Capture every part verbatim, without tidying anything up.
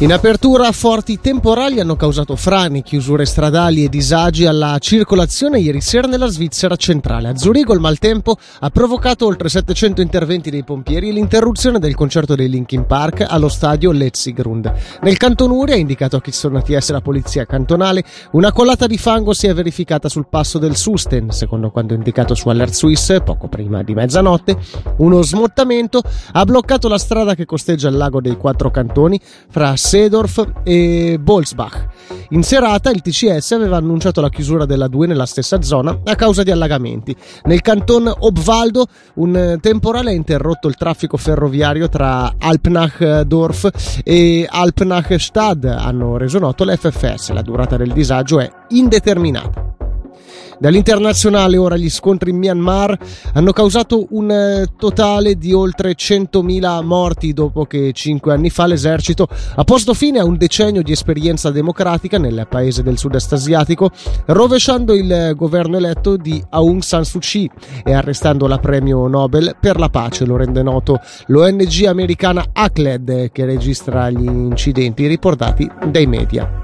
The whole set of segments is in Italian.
In apertura, forti temporali hanno causato frane, chiusure stradali e disagi alla circolazione ieri sera nella Svizzera centrale. A Zurigo il maltempo ha provocato oltre settecento interventi dei pompieri e l'interruzione del concerto dei Linkin Park allo stadio Letzigrund. Nel Canton Uri, ha indicato a chi sono T S la polizia cantonale, una colata di fango si è verificata sul passo del Susten. Secondo quanto indicato su Alert Suisse, poco prima di mezzanotte, uno smottamento ha bloccato la strada che costeggia il lago dei Quattro Cantoni fra Seedorf e Bolsbach. In serata il T C S aveva annunciato la chiusura della due nella stessa zona a causa di allagamenti. Nel canton Obwaldo un temporale ha interrotto il traffico ferroviario tra Alpnachdorf e Alpnachstad, hanno reso noto l'F F S. La durata del disagio è indeterminata. Dall'internazionale ora, gli scontri in Myanmar hanno causato un eh, totale di oltre centomila morti dopo che cinque anni fa l'esercito ha posto fine a un decennio di esperienza democratica nel paese del sud-est asiatico, rovesciando il governo eletto di Aung San Suu Kyi e arrestando la premio Nobel per la pace. Lo rende noto l'O N G americana A C L E D, che registra gli incidenti riportati dai media.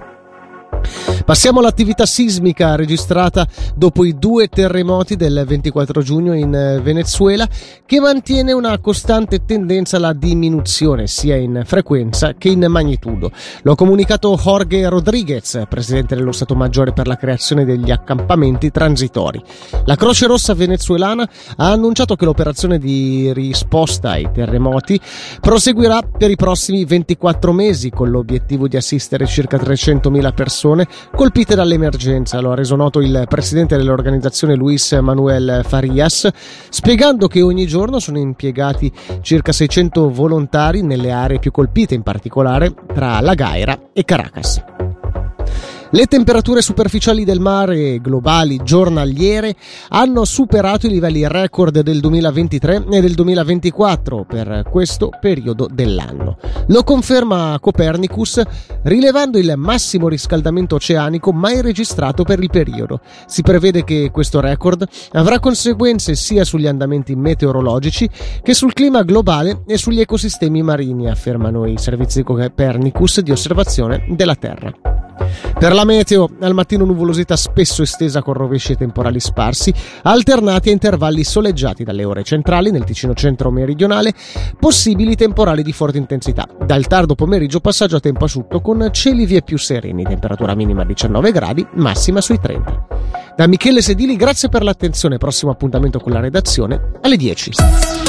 Passiamo all'attività sismica registrata dopo i due terremoti del ventiquattro giugno in Venezuela, che mantiene una costante tendenza alla diminuzione sia in frequenza che in magnitudo. Lo ha comunicato Jorge Rodriguez, presidente dello Stato Maggiore per la creazione degli accampamenti transitori. La Croce Rossa venezuelana ha annunciato che l'operazione di risposta ai terremoti proseguirà per i prossimi ventiquattro mesi, con l'obiettivo di assistere circa trecentomila persone colpite dall'emergenza. Lo ha reso noto il presidente dell'organizzazione Luis Manuel Farias, spiegando che ogni giorno sono impiegati circa seicento volontari nelle aree più colpite, in particolare tra La Gaira e Caracas. Le temperature superficiali del mare globali giornaliere hanno superato i livelli record del duemilaventitré e del duemilaventiquattro per questo periodo dell'anno. Lo conferma Copernicus, rilevando il massimo riscaldamento oceanico mai registrato per il periodo. Si prevede che questo record avrà conseguenze sia sugli andamenti meteorologici che sul clima globale e sugli ecosistemi marini, affermano i servizi Copernicus di osservazione della Terra. Per la meteo, al mattino nuvolosità spesso estesa con rovesci e temporali sparsi, alternati a intervalli soleggiati dalle ore centrali nel Ticino centro-meridionale, possibili temporali di forte intensità. Dal tardo pomeriggio passaggio a tempo asciutto con cieli vie più sereni, temperatura minima diciannove gradi, massima sui trenta. Da Michele Sedili, grazie per l'attenzione, prossimo appuntamento con la redazione alle dieci.